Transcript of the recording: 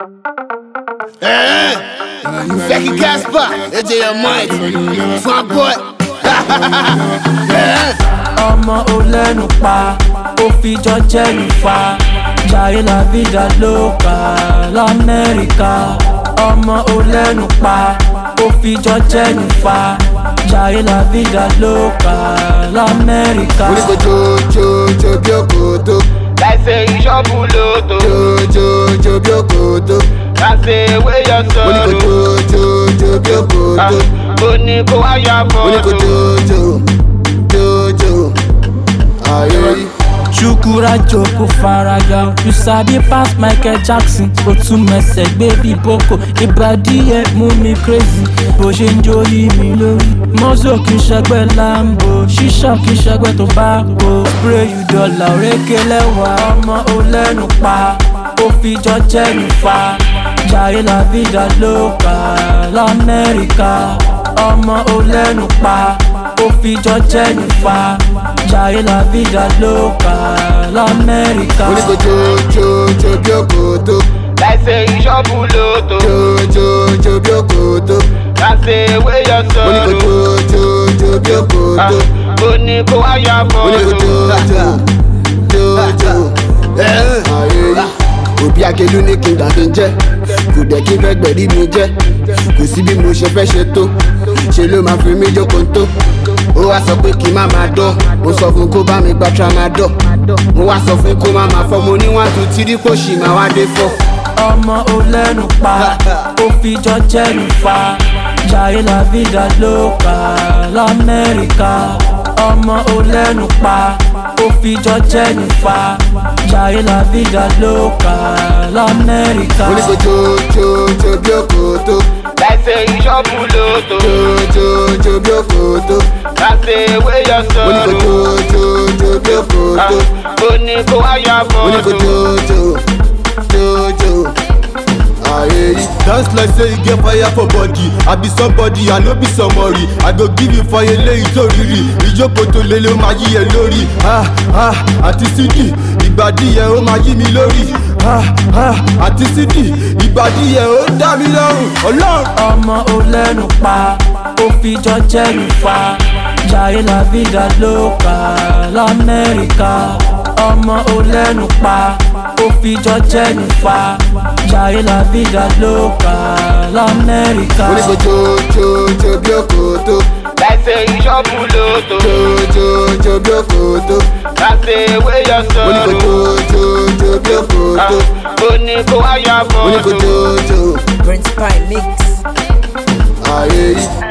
Becky Casper, AJ Mike, Fun Boy. Ọmọ olẹ́nu pa, ó fi jọ jẹ́nu fa. Jayé la vida loca l'Amẹ́ríkà. Ọmọ olẹ́nu pa, ó fi jọ jẹ́nu fa. Jayé la vida loca l'Amẹ́ríkà. Mo ní kò jo bí òkòtó. Láìsẹ̀ ìṣọ́bù lóto. Jo bí òkòtó. Láìsẹ̀ ewé yọ sọ̀rọ̀. Mo ní kò jo bí òkòtó. Ó ní kó wá yọ Mo ní kò fọ́tò. jo. Ayé. Chukura joko faraga, you sabi pass Michael Jackson. O tún mẹsẹ̀ gbé bí Boko, ìbàdí ẹ̀ mú mi crazy. Bó ṣe ń jó yí mi lórí. Mọ́sọ̀ kì í ṣẹgbẹ́ Lambo, ṣíṣọ́ kì í ṣẹgbẹ́ tobacco. Spray you dollar òrékè lẹ́wà. Ọmọ olẹ́nu pa, ó fi jọ jẹ́nu fa. Jayé la vida loca l'Amẹ́ríkà. Ọmọ olẹ́nu pa, ó fi jọ jẹ́nu fa. Jayé la vida loca l'Amẹ́ríkà. Mo ní kò jo bí òkòtó. Láìsẹ̀ ìṣọ́bù lóto. Jo bí òkòtó. Láìsẹ̀ ewé yọ Mo ní kò sọ̀rọ̀. jo bí òkòtó. Ó ní kó wá yọ Mo ní kò fọ́tò. ayé. Òbí Akelu ní kí n gbà kí n jẹ́, kò dẹ̀ kí n fẹ́ gbẹ̀rí mi jẹ́. Kò sí bí mo ṣe fẹ́ ṣe tó, ṣe ló máa fi mí jókòó tó. Ó wá sọ pé kí n má máa dán, mo sọ fún kó bá mi gba tramadol. Mo wá sọ fún kó má máa fọ́, mo ní 1 2 3 kó ṣì máa wá dé fọ́. Ọmọ olẹ́nu pa, ó fi jọ jẹ́nu fa. Jayé la vida loca l'Amẹ́ríkà. Ọmọ olẹ́nu pa, ó fi jọ jẹ́nu fa. Jayé la vida loca l'Amẹ́ríkà. Mo ní kò jo bí òkòtó. Láìsẹ̀ ìṣọ́bù lóto. Jo bí òkòtó. Láìsẹ̀ ewé yọ Mo ní kò sọ̀rọ̀. jo bí òkòtó. Ó ní kó wá yọ Mo ní kò fọ́tò. jo. Ayé. Dance like say you get fire for body. I be somebody, I no be somebody. I go give you fire lẹ́yìn tó rírì. Ìjókòó tó lé ló máa yí ẹ lórí. Àti sídì, ìgbàdí yẹn ó máa yí mi lórí. Àti sídì, ìgbàdí yẹn ó dá mi lọ́rùn. Ọlọ́run. Ọmọ olẹ́nu pa, ó fi jọ jẹ́nu fa. Jayé la vida loca l'Amẹ́ríkà. Ọmọ olẹ́nu pa, ó fi jọ jẹ́nu fa. Jayé la vida loca l'Amẹ́ríkà. Mo ní kò jo bí òkòtó. Láìsẹ̀ ìṣọ́bù lóto. Jo bí òkòtó. Láìsẹ̀ ewé yọ Mo ní kò sọ̀rọ̀. jo bí òkòtó. Ó ní kó wá yọ Mo ní kò fọ́tò. jo. Prince Pie Mix. Ayé.